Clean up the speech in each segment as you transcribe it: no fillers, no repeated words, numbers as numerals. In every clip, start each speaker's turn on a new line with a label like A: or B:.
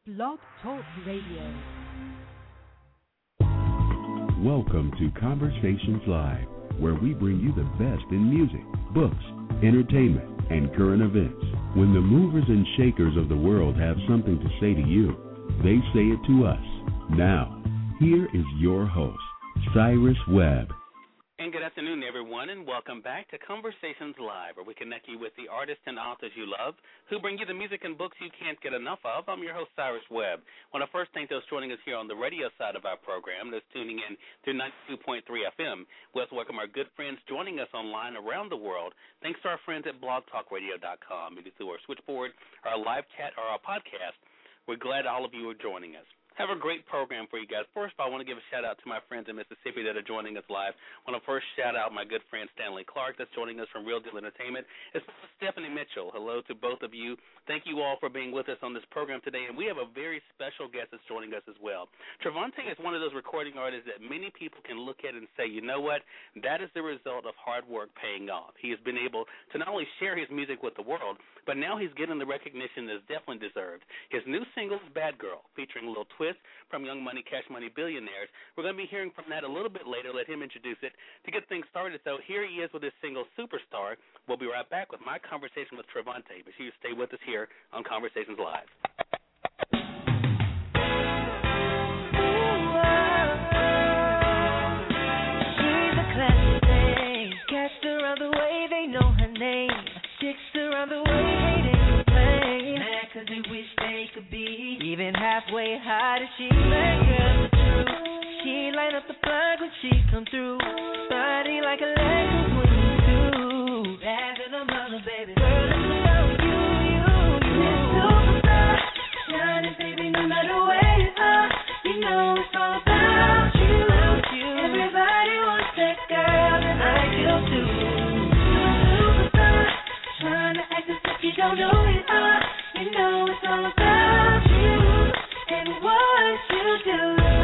A: Blog Talk Radio.
B: Welcome to Conversations Live, where we bring you the best in music, books, entertainment, and current events. When the movers and shakers of the world have something to say to you, they say it to us. Now, here is your host, Cyrus Webb.
C: And good afternoon, everyone, and welcome back to Conversations Live, where we connect you with the artists and authors you love who bring you the music and books you can't get enough of. I'm your host, Cyrus Webb. I want to first thank those joining us here on the radio side of our program, that's tuning in through 92.3 FM. We also welcome our good friends joining us online around the world. Thanks to our friends at blogtalkradio.com, either through our switchboard, our live chat, or our podcast. We're glad all of you are joining us. Have a great program for you guys. First of all, I want to give a shout-out to my friends in Mississippi that are joining us live. I want to first shout-out my good friend Stanley Clark that's joining us from Real Deal Entertainment, as well as Stephanie Mitchell. Hello to both of you. Thank you all for being with us on this program today, and we have a very special guest that's joining us as well. Trevante is one of those recording artists that many people can look at and say, you know what, that is the result of hard work paying off. He has been able to not only share his music with the world, but now he's getting the recognition that's definitely deserved. His new single is Bad Girl, featuring Lil Twist from Young Money, Cash Money, Billionaires. We're going to be hearing from that a little bit later. Let him introduce it. To get things started, though, here he is with his single, Superstar. We'll be right back with my conversation with Trevante. But you stay with us here on Conversations Live.
D: She's a classic thing. Cast her around the way they know her name. Dicks around the way they complain. Mad 'cause they wish they could be even halfway high that she that girl the truth. She light up the plug when she come through. Body like a Lexus when you do. Bad than a mother, baby. Girl, it's about you. This superstar, shining, baby, no matter where you are. You know it's all about you. Everybody wants that girl, and I do too. Superstar, trying to act as if you don't know who you are. You know it's all about you and what you do.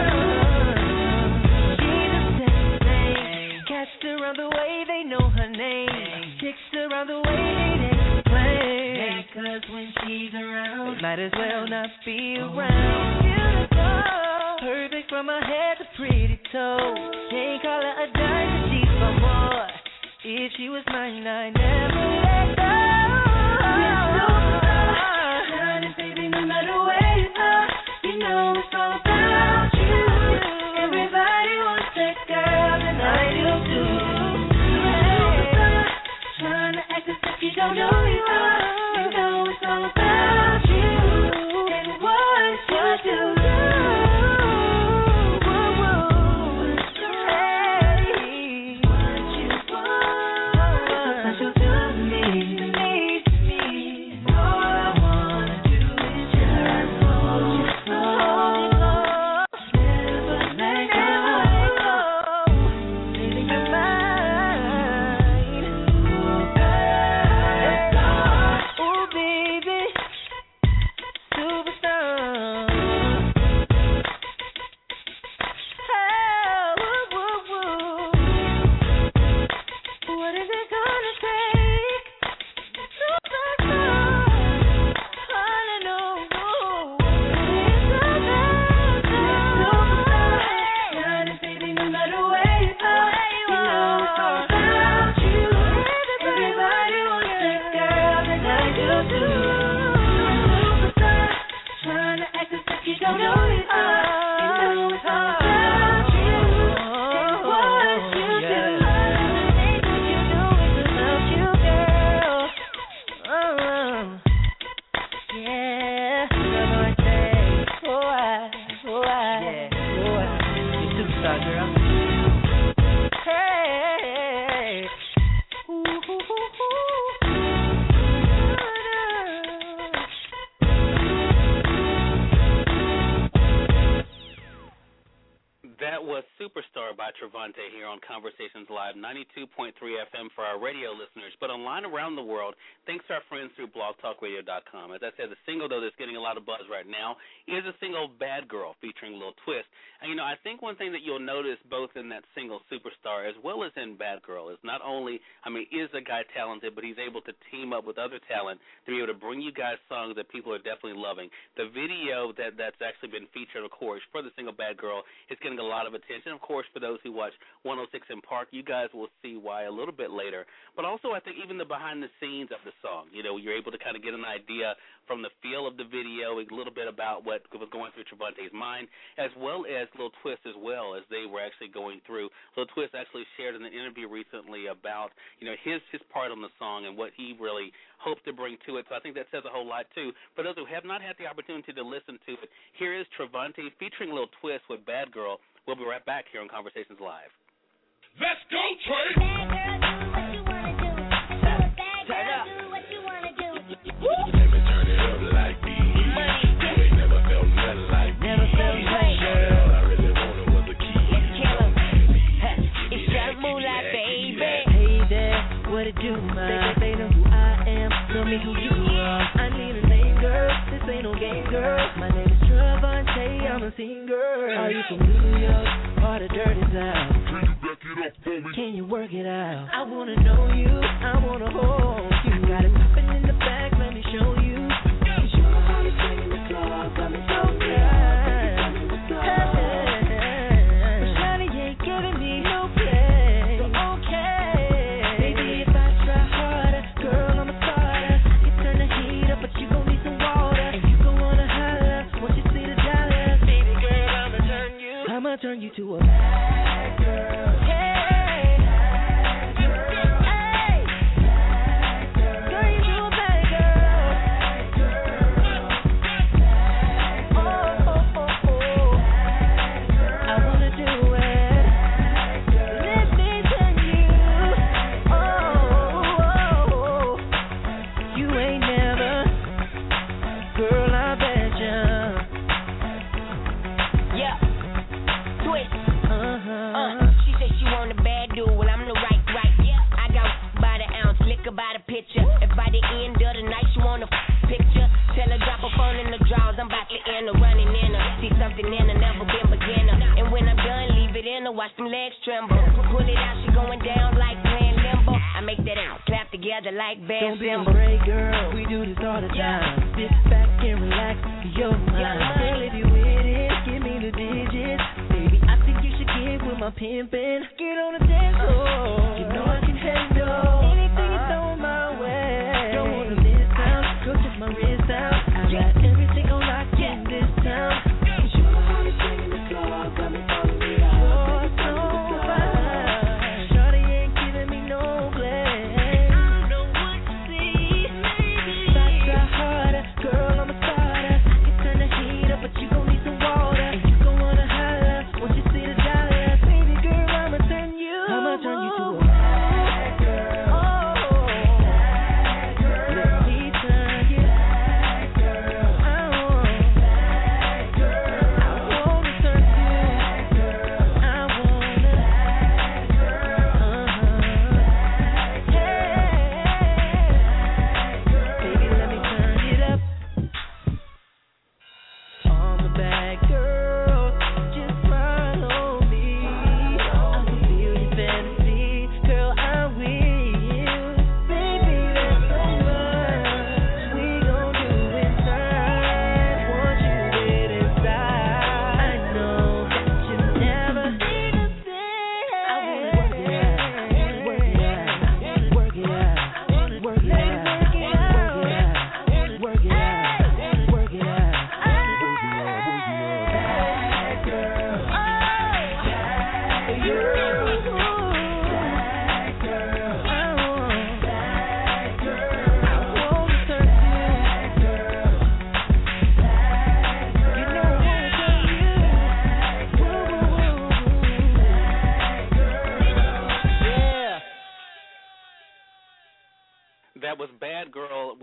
D: She's a sexy thing. Cast around the way they know her name. Chicks around the way they complain. 'Cause when she's around, they might as well not be around. Beautiful, perfect from her head to pretty toe. Can't call her a dime 'cause she's for more. If she was mine, I'd never let go. No matter where you are, you know it's all about you. Everybody wants that girl, and I do too. Superstar, trying to act as if you don't know who you are. You know it's all about you and what you do. Hey, what you want, so special to me.
C: was Superstar by Trevante here on Conversations Live, 92.3 FM for our radio listeners, but online around the world, thanks to our friends through blogtalkradio.com. As I said, the single, though, that's getting a lot of buzz right now is a single, Bad Girl, featuring Lil Twist. And, I think one thing that you'll notice both in that single, Superstar, as well as in Bad Girl, is not only, is the guy talented, but he's able to team up with other talent to be able to bring you guys songs that people are definitely loving. The video that's actually been featured, of course, for the single Bad Girl is getting a lot of attention. Of course, for those who watch 106 in Park, you guys will see why a little bit later. But also, I think even the behind the scenes of the song, you're able to kind of get an idea from the feel of the video, a little bit about what was going through Trevante's mind, as well as Lil Twist as well, as they were actually going through. Lil Twist actually shared in an interview recently about, his part on the song and what he really hoped to bring to it. So I think that says a whole lot, too. For those who have not had the opportunity to listen to it, here is Trevante featuring Lil Twist with Bad Girl. We'll be right back here on Conversations Live.
A: Let's go, Trey!
D: Turn up. Do what you wanna do.
A: Let me turn it up like me. You ain't never felt nothing like me.
D: Never felt great.
A: All I really wanted was a key.
D: Let's kill 'em. It's that moonlight, baby. Hey there, what it do, man? They know who I am. Tell me who you are. I need a name, girl. This ain't no game, girl. My name is Trevante. I'm a singer. Are you from New York or the dirty South?
A: Can you back it up for me?
D: Can you work it out? I wanna know you. I wanna hold you. Got it popping in the back. Let me show you. You know how to sing in the club. Got me so good. But Shawty ain't giving me no play. So okay, baby, if I try harder, girl, I'm a starter. You turn the heat up, but you gon' need some water. And you gon' wanna holler once you see the dollars. Baby girl, I'ma turn you to a bad girl. Hey, bad girl. Hey, bad girl. Turn you to a bad girl. Bad girl. Oh, oh, oh, oh. Bad girl. I wanna do it. Bad girl. Let me tell you. Oh, oh, oh. You ain't never, girl, I bet ya. Yeah. Twist. She said she want a bad dude. Well, I'm the right. Yeah. I got by the ounce, liquor by the picture. If by the end of the night she want a picture, tell her drop her phone in the drawers. I'm about to enter, running in her. See something in her, never been beginner. And when I'm done, leave it in her. Watch them legs tremble. Pull it out, she going down like playing limbo. I make that out, clap together like bad cymbals. Don't be afraid, girl. We do this all the time. Sit back and relax your mind. Girl, if you with it, give me the digits. Baby, I think you should get with my pimpin'. Get on the dance floor. You know I can handle anything you throw my way. Don't wanna miss out. Girl, check my wrist out. I got everything on lock in this town. You know how to sing in the club. Got me falling in love. So fine. Shawty ain't giving me no play. I don't know what to see. Maybe if I try harder, girl, I'm a starter. I can turn the heat up, but you gon' need some water. And you gon' wanna holler once you see the dollars. Baby girl, I'ma turn you to a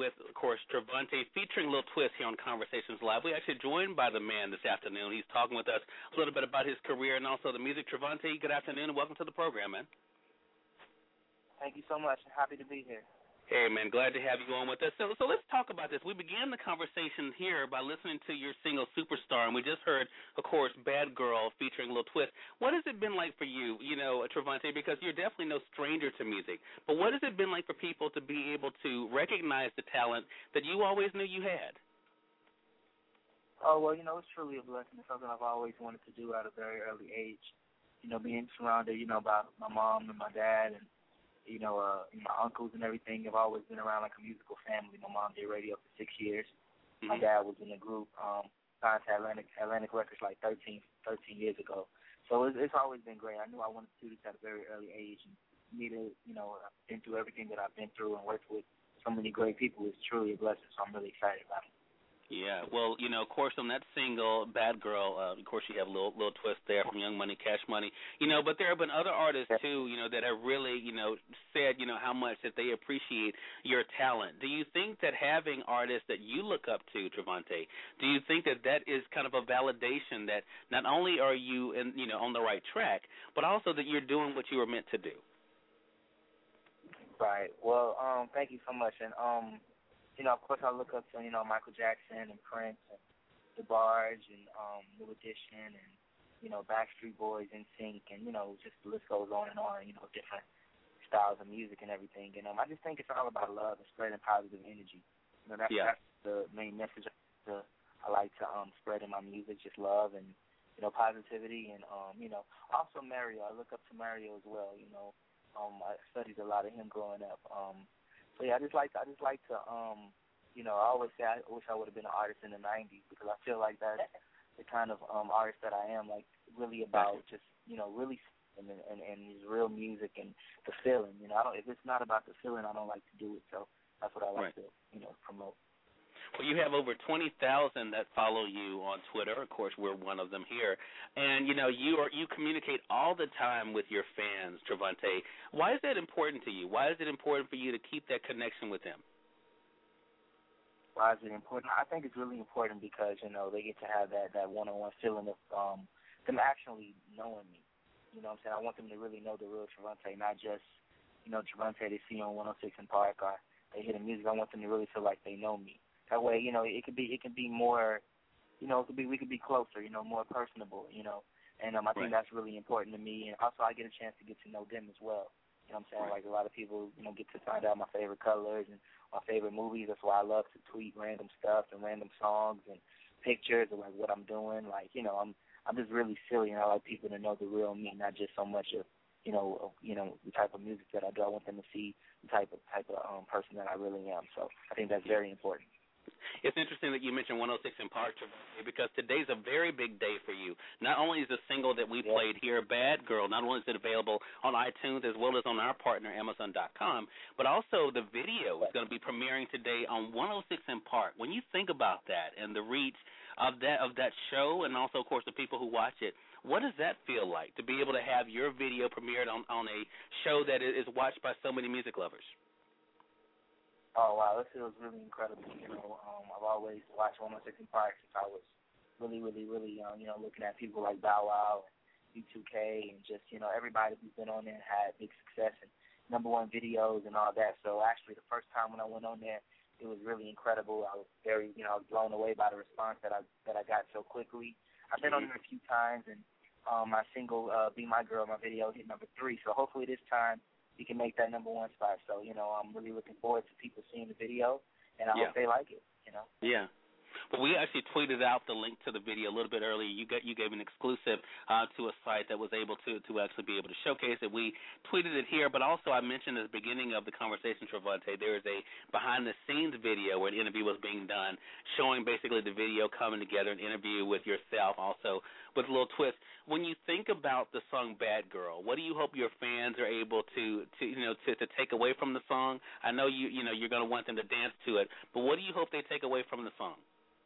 C: with, of course, Trevante featuring Lil Twist here on Conversations Live. We're actually joined by the man this afternoon. He's talking with us a little bit about his career and also the music. Trevante, good afternoon and welcome to the program, man.
E: Thank you so much. Happy to be here.
C: Hey, man, glad to have you on with us. So let's talk about this. We began the conversation here by listening to your single Superstar, and we just heard, of course, Bad Girl featuring Lil Twist. What has it been like for you, Trevante, because you're definitely no stranger to music, but what has it been like for people to be able to recognize the talent that you always knew you had?
E: Oh, well, it's truly a blessing. It's something I've always wanted to do at a very early age. Being surrounded, by my mom and my dad and my uncles and everything. Have always been around like a musical family. My mom did radio for 6 years. Mm-hmm. My dad was in a group, signed to Atlantic Records like 13 years ago. So it's always been great. I knew I wanted to do this at a very early age. And me to, I've been through everything that I've been through and worked with so many great people is truly a blessing. So I'm really excited about it.
C: Yeah, well, of course, on that single, Bad Girl, of course, you have Lil Twist there from Young Money, Cash Money, but there have been other artists, too, that have really, said, how much that they appreciate your talent. Do you think that having artists that you look up to, Trevante, do you think that that is kind of a validation that not only are you, on the right track, but also that you're doing what you were meant to do?
E: Right. Well, thank you so much. And, of course, I look up to, Michael Jackson and Prince and DeBarge and New Edition and, Backstreet Boys and NSYNC and, just the list goes on, different styles of music and everything. And I just think it's all about love and spreading positive energy. That's the main message I like to spread in my music, just love and, positivity. And, also Mario. I look up to Mario as well, I studied a lot of him growing up. So yeah, I just like to, I always say I wish I would have been an artist in the '90s because I feel like that's the kind of artist that I am, like really about just really and his real music and the feeling. If it's not about the feeling, I don't like to do it. So that's what I like to promote.
C: Well, you have over 20,000 that follow you on Twitter. Of course, we're one of them here. And, you communicate all the time with your fans, Trevante. Why is that important to you? Why is it important for you to keep that connection with them?
E: Why is it important? I think it's really important because, they get to have that one-on-one feeling of them actually knowing me. You know what I'm saying? I want them to really know the real Trevante, not just, Trevante they see on 106 in Park or they hear the music. I want them to really feel like they know me. That way, it could be more, we could be closer, more personable, and I think that's really important to me. And also, I get a chance to get to know them as well. You know what I'm saying? Like a lot of people, get to find out my favorite colors and my favorite movies. That's why I love to tweet random stuff and random songs and pictures of like what I'm doing. Like, I'm just really silly, and I like people to know the real me, not just so much of, the type of music that I do. I want them to see the type of person that I really am. So I think that's very important.
C: It's interesting that you mentioned 106 in Park, because today's a very big day for you. Not only is the single that we played here, Bad Girl, not only is it available on iTunes as well as on our partner, Amazon.com, but also the video is going to be premiering today on 106 in Park. When you think about that and the reach of that show and also, of course, the people who watch it, what does that feel like to be able to have your video premiered on a show that is watched by so many music lovers?
E: Oh, wow, this feels really incredible. I've always watched 106 in Park since I was really, really, really young, looking at people like Bow Wow and B2K and just, everybody who's been on there and had big success and #1 videos and all that. So actually the first time when I went on there, it was really incredible. I was very, I was blown away by the response that I got so quickly. I've been on there a few times, and my single, Be My Girl, my video hit #3. So hopefully this time, we can make that #1 spot. So, I'm really looking forward to people seeing the video, and I hope they like it,
C: Yeah. Well, we actually tweeted out the link to the video a little bit earlier. You gave an exclusive to a site that was able to actually be able to showcase it. We tweeted it here, but also I mentioned at the beginning of the conversation, Trevante, there is a behind-the-scenes video where an interview was being done, showing basically the video coming together, an interview with yourself, also with Lil Twist. When you think about the song Bad Girl, what do you hope your fans are able to take away from the song? I know you're going to want them to dance to it, but what do you hope they take away from the song?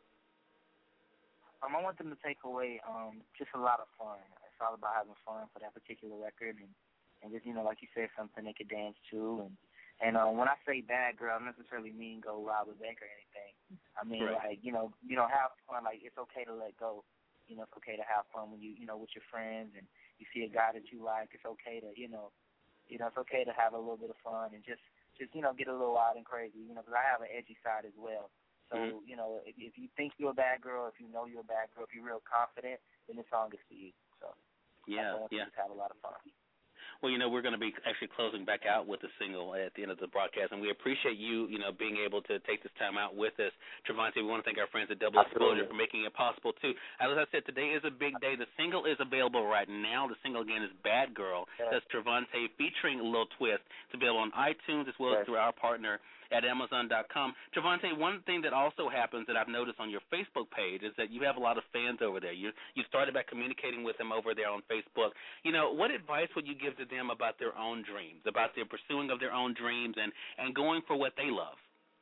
E: I want them to take away just a lot of fun. It's all about having fun for that particular record, and just, like you said, something they could dance to, and And when I say bad girl, I don't necessarily mean go rob a bank or anything. I mean,
C: right.
E: like, have fun. Like, it's okay to let go. It's okay to have fun when you with your friends and you see a guy that you like. It's okay to, it's okay to have a little bit of fun and just get a little wild and crazy, because I have an edgy side as well. So, if you think you're a bad girl, if you know you're a bad girl, if you're real confident, then this song is for you. So, I want you to have a lot of fun.
C: Well, we're going to be actually closing back out with the single at the end of the broadcast, and we appreciate you, being able to take this time out with us. Trevante, we want to thank our friends at Double Exposure for making it possible, too. As I said, today is a big day. The single is available right now. The single, again, is Bad Girl. That's Trevante featuring Lil Twist. It's available on iTunes as well as through our partner at Amazon.com. Trevante, one thing that also happens that I've noticed on your Facebook page is that you have a lot of fans over there. You started by communicating with them over there on Facebook. What advice would you give to them about their own dreams, about their pursuing of their own dreams and going for what they love?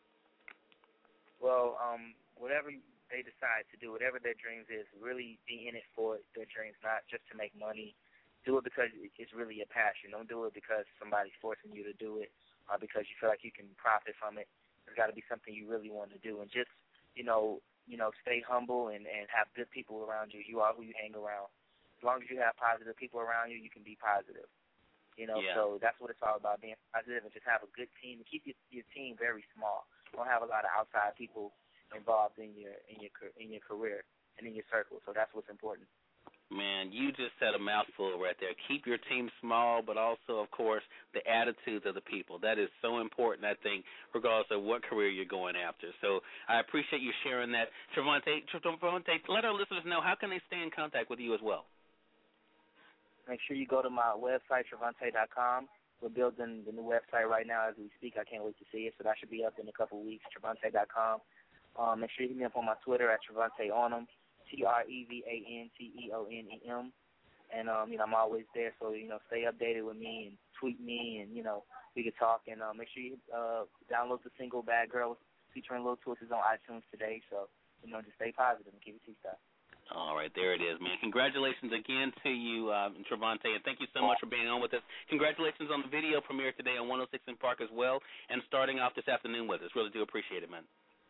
E: Well, whatever they decide to do, whatever their dreams is, really be in it for their dreams, not just to make money. Do it because it's really a passion. Don't do it because somebody's forcing you to do it. Because you feel like you can profit from it. There's got to be something you really want to do. And just, stay humble and have good people around you. You are who you hang around. As long as you have positive people around you, you can be positive. So that's what it's all about, being positive and just have a good team. And keep your team very small. Don't have a lot of outside people involved in your career and in your circle. So that's what's important.
C: Man, you just said a mouthful right there. Keep your team small, but also, of course, the attitudes of the people. That is so important, I think, regardless of what career you're going after. So I appreciate you sharing that. Trevante, let our listeners know, how can they stay in contact with you as well?
E: Make sure you go to my website, Trevante.com. We're building the new website right now as we speak. I can't wait to see it, so that should be up in a couple of weeks, Trevante.com. Make sure you hit me up on my Twitter at TrevanteOnham. TrevanteOnnem, and I'm always there. So stay updated with me and tweet me, and we can talk. And make sure you download the single "Bad Girl" featuring Lil Twist on iTunes today. So just stay positive and keep it T-style.
C: All right, there it is, man. Congratulations again to you, Trevante, and thank you so much for being on with us. Congratulations on the video premiere today on 106 in Park as well, and starting off this afternoon with us. Really do appreciate it, man.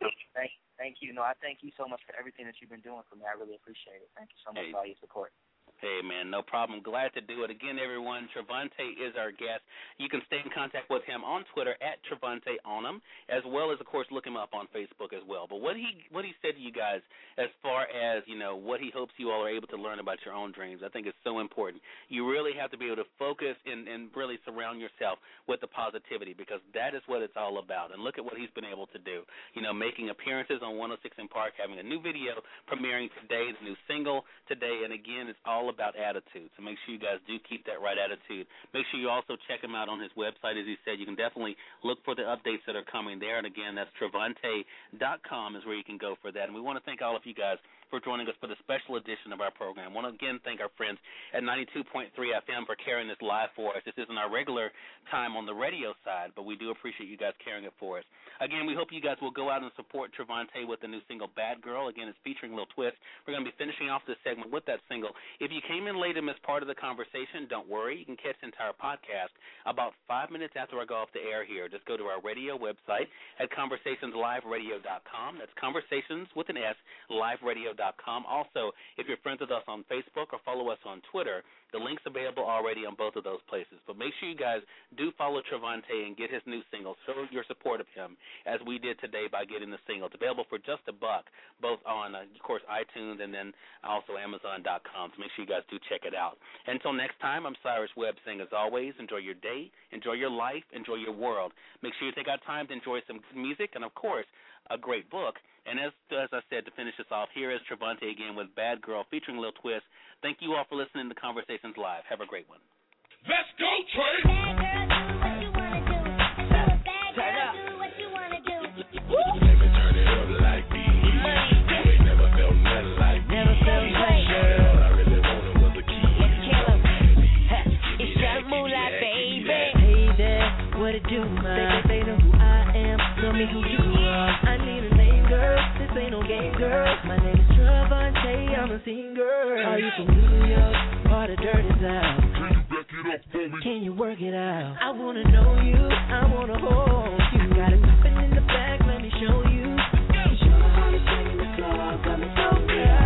E: Thank you. I thank you so much for everything that you've been doing for me. I really appreciate it. Thank you so much for all your support.
C: Hey, man, no problem. Glad to do it. Again, everyone, Trevante is our guest. You can stay in contact with him on Twitter at TrevanteOnham, as well as, of course, look him up on Facebook as well. But what he said to you guys as far as, what he hopes you all are able to learn about your own dreams, I think is so important. You really have to be able to focus and really surround yourself with the positivity, because that is what it's all about. And look at what he's been able to do, making appearances on 106 in Park, having a new video premiering today, the new single today, and, again, it's all about attitude. So make sure you guys do keep that right attitude. Make sure you also check him out on his website. As he said, you can definitely look for the updates that are coming there. And, again, that's Trevante.com is where you can go for that. And we want to thank all of you guys for joining us for the special edition of our program. I want to, again, thank our friends at 92.3 FM for carrying this live for us. This isn't our regular time on the radio side, but we do appreciate you guys carrying it for us. Again, we hope you guys will go out and support Trevante with the new single, Bad Girl. Again, it's featuring Lil Twist. We're going to be finishing off this segment with that single. If you came in late and missed part of the conversation, don't worry. You can catch the entire podcast about 5 minutes after I go off the air here. Just go to our radio website at conversationsliveradio.com. That's Conversations with an S, liveradio.com. Also, if you're friends with us on Facebook or follow us on Twitter, the link's available already on both of those places. But make sure you guys do follow Trevante and get his new single. Show your support of him, as we did today by getting the single. It's available for just $1, both on, of course, iTunes and then also Amazon.com. So make sure you guys do check it out. Until next time, I'm Cyrus Webb saying, as always, enjoy your day, enjoy your life, enjoy your world. Make sure you take out time to enjoy some good music and, of course, a great book. And as I said, to finish this off, here is Trevante again with Bad Girl featuring Lil Twist. Thank you all for listening to Conversations Live. Have a great one.
A: Let's go, Trey!
D: Bad girl, do what you wanna do. Bad girl, do what you wanna do.
A: Let me turn it up like me. You ain't never felt nothing like me.
D: Never felt like
A: All I really wanted was a key.
D: Let's kill 'em. It's that moonlight, baby. Hey there, what it do, man? They know who I am. Tell me who you are. I need a name, girl. This ain't no game, girl. My name is Trevante. I'm a singer. Are you from New York or the dirty South?
A: back it up for me.
D: Can you work it out? I wanna know you, I wanna hold you. Got it popping in the back, let me show you. Your body's taking the floor, got me so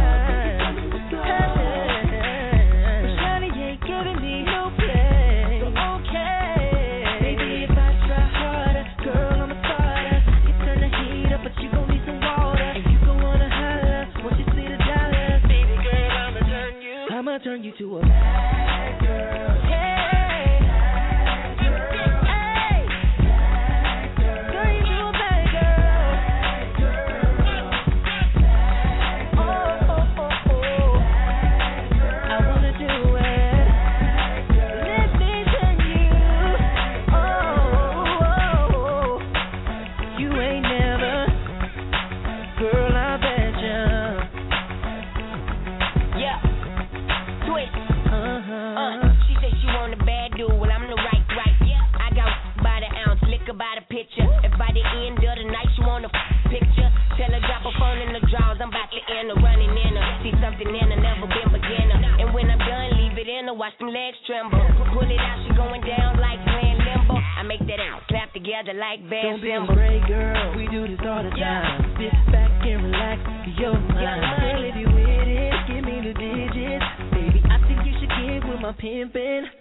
D: turn you to a bad girl. Hey, bad girl. Hey, bad girl. Turn you to a bad girl. Bad girl. Oh, oh, oh, oh. Bad girl. I wanna do it. Let me turn you. Oh, oh, oh. You ain't never, girl, I bet ya. Yeah. She said she want a bad dude, well I'm the right. Yeah. I got by the ounce, liquor by the pitcher. If by the end of the night she want a picture, tell her drop her phone in the drawers. I'm about to enter, running in her. See something in her, never been beginner. And when I'm done, leave it in her, watch them legs tremble. Pull it out, she going down like playing limbo. I make that out, clap together like band. Don't be afraid, girl, we do this all the time. Sit back and relax, your mind. Girl, if you with it, give me the digits. Baby, I think you should get with my pimpin'.